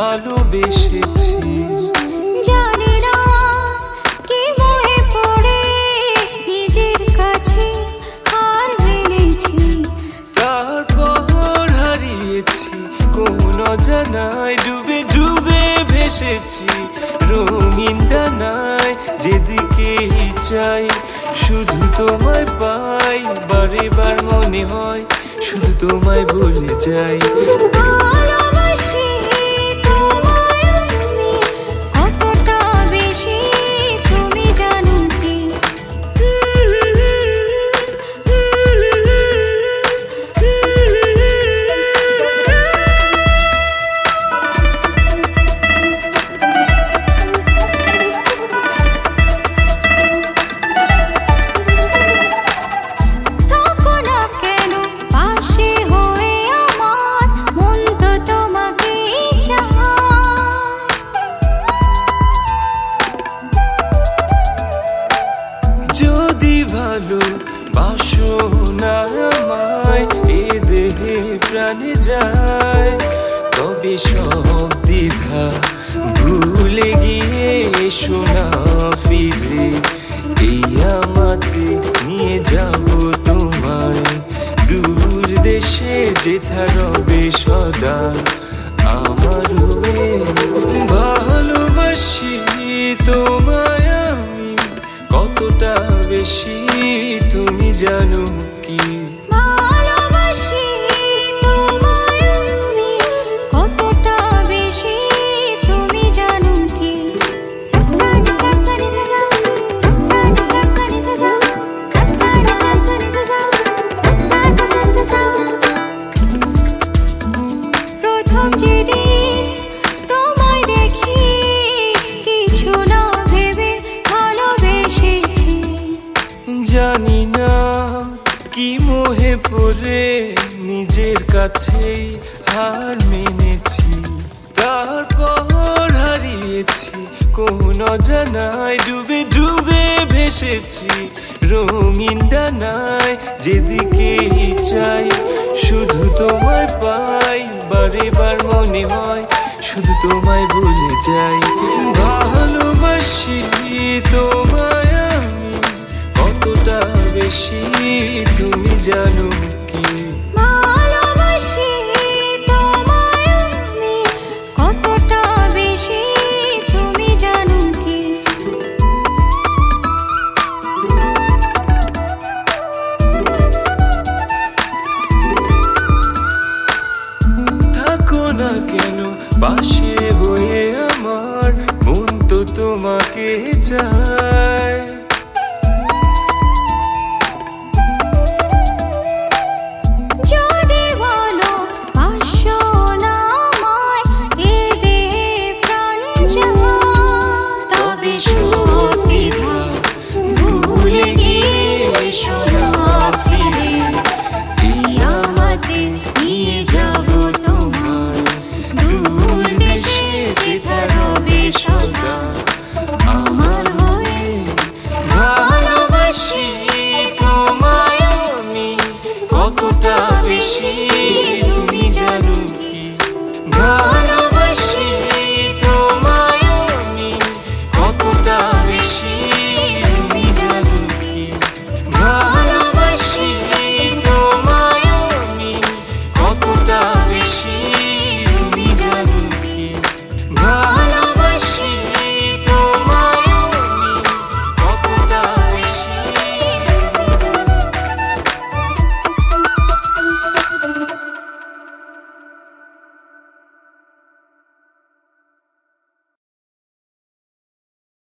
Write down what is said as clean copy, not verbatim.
ভালোবেসেছি। জানি না কি মোহে পড়ে নিজের কাছে হার মেনেছি, তারপর হারিয়েছি কোন অজানায়, ডুবে ডুবে ভেসেছি রঙিন ডানায়। যেদিকেই চাই শুধু তোমায় পাই, বারে বার মনে হয় শুধু তোমায় বলে যাই। ভালোবাসি তোমায় আমি কতটা বেশি তুমি জানো কি? থাকো না কেন পাশে হয়ে আমার, মন তো তোমাকেই চায়। যদি ভালো বাসো না আমায়, এ দেহে প্রাণে যায়, তবে সব দ্বিধা ভুলে গিয়ে এসো না ফিরে। এই আমাকে নিয়ে যাব তোমায় দূর দেশে, যেথা রবে সদা আমার হয়ে। ভালোবাসি তোমায় আমি কতটা বেশি তুমি জানো কি? ভালোবাসি তোমায় আমি কতটা বেশি তুমি জানো কি? সাসানি সাসানি সাসা, সাসানি সাসানি সাসা, সাসানি সাসানি সাসা, সাসা সাসা সাসা। প্রথম যেদিন তোমায় দেখি কিছু না ভেবে ভালোবেসেছি। জানি না কি মোহে পড়ে নিজের কাছেই হার মেনেছি, তারপর হারিয়েছি কোন অজানায়, ডুবে ডুবে ভেসেছি রঙিন ডানায়। যেদিকেই চাই শুধু তোমায় পাই, বারে বার মনে হয় শুধু তোমায় বলে যাই। ভালোবাসি তোমায় আমি কতটা বেশি তুমি জানো কি? ভালোবাসি তোমায় আমি কতটা বেশি তুমি জানো কি? থাকো না কেন পাশে হয়ে আমার, মন তো তোমাকে চায়। যদি বলো পাশো না আমায়, এ দেহে প্রাণ যায়, তবে সব দ্বিধা ভুলে গিয়ে এসো না ফিরে। এই আমাকে নিয়ে যাব তোমায় দূর দেশে, যেথা রবে সদা